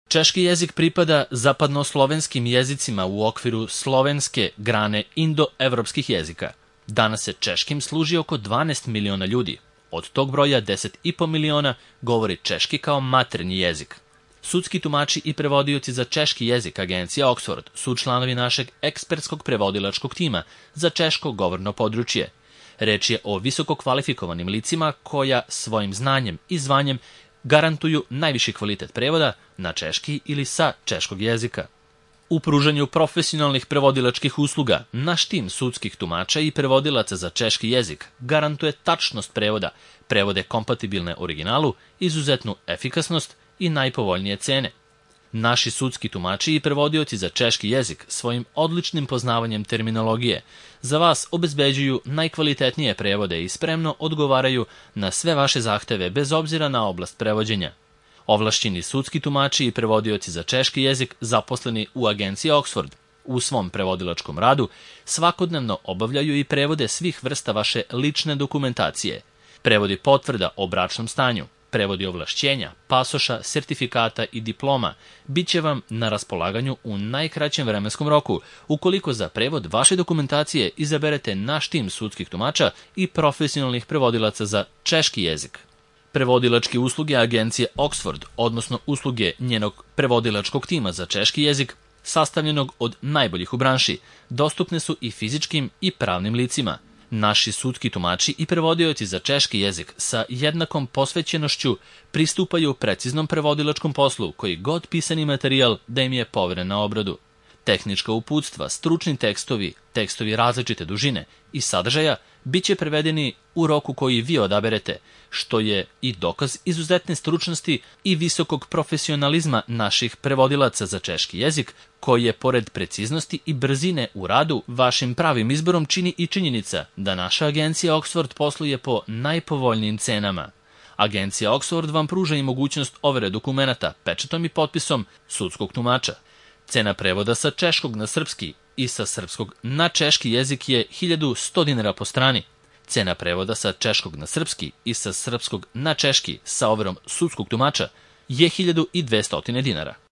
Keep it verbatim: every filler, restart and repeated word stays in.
Češki jezik pripada zapadnoslovenskim jezicima u okviru slovenske grane indoevropskih jezika. Danas se češkim služi oko dvanaest miliona ljudi. Od tog broja deset i po miliona govori češki kao maternji jezik. Sudski tumači i prevodioci za češki jezik agencija Oxford su članovi našeg ekspertskog prevodilačkog tima za češko govorno područje. Reč je o visoko kvalifikovanim licima koja svojim znanjem i zvanjem garantuju najviši kvalitet prevoda na češki ili sa češkog jezika. U pružanju profesionalnih prevodilačkih usluga, naš tim sudskih tumača i prevodilaca za češki jezik garantuje tačnost prevoda, prevode kompatibilne originalu, izuzetnu efikasnost i najpovoljnije cene. Naši sudski tumači i prevodioci za češki jezik svojim odličnim poznavanjem terminologije za vas obezbeđuju najkvalitetnije prevode i spremno odgovaraju na sve vaše zahteve bez obzira na oblast prevođenja. Ovlašćeni sudski tumači i prevodioci za češki jezik zaposleni u agenciji Oxford u svom prevodilačkom radu svakodnevno obavljaju i prevode svih vrsta vaše lične dokumentacije, prevodi potvrda o bračnom stanju, prevodi ovlašćenja, pasoša, sertifikata i diploma bit će vam na raspolaganju u najkraćem vremenskom roku, ukoliko za prevod vaše dokumentacije izaberete naš tim sudskih tumača i profesionalnih prevodilaca za češki jezik. Prevodilačke usluge agencije Oxford, odnosno usluge njenog prevodilačkog tima za češki jezik, sastavljenog od najboljih u branši, dostupne su i fizičkim i pravnim licima. Naši sudski tumači i prevodioci za češki jezik sa jednakom posvećenošću pristupaju preciznom prevodilačkom poslu koji god pisani materijal da im je poveren na obradu. Tehnička uputstva, stručni tekstovi, tekstovi različite dužine i sadržaja bit će prevedeni u roku koji vi odaberete, što je i dokaz izuzetne stručnosti i visokog profesionalizma naših prevodilaca za češki jezik, koji je pored preciznosti i brzine u radu vašim pravim izborom čini i činjenica da naša agencija Oxford posluje po najpovoljnijim cenama. Agencija Oxford vam pruža i mogućnost overe dokumenata pečatom i potpisom sudskog tumača. Cena prevoda sa češkog na srpski i sa srpskog na češki jezik je hiljadu sto dinara po strani. Cena prevoda sa češkog na srpski i sa srpskog na češki sa overom sudskog tumača je hiljadu dvesta dinara.